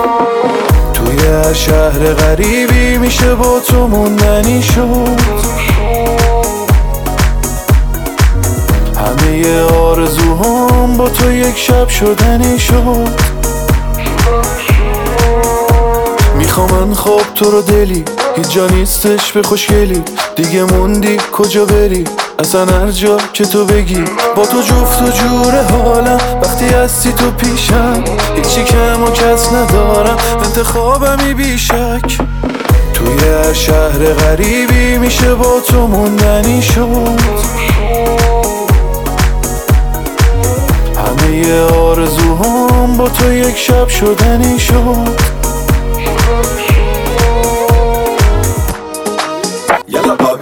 توی هر شهر غریبی میشه با تو موندنی شد. همه آرزوهام با تو یک شب شدنی شد. میخوام من خواب تو رو دلی، هیچ جا نیستش به خوشگلی. دیگه موندی کجا بری، اصلا هر جا که تو بگی. با تو جفت و جور حالم، وقتی هستی تو پیشم. هیچی کم و کس ندارم، انتخابمی بیشک. توی هر شهر غریبی میشه با تو موندنی شد. همه آرزوهام با تو یک شب شدنی شد. یلا بابی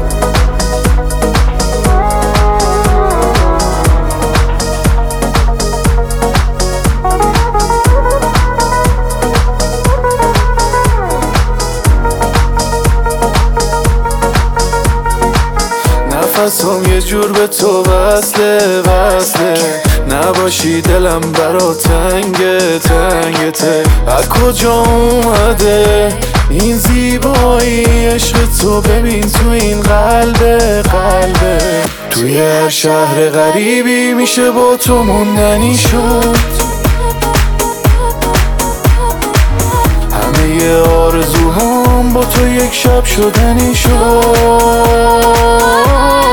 نفسم یه جور به تو وصله نباشی دلم برا تنگه از کجا اومده این زیبایی عشق تو؟ ببین تو این قلبه توی هر شهر غریبی میشه با تو موندنی شد. همه آرزوهام با تو یک شب شدنی شد.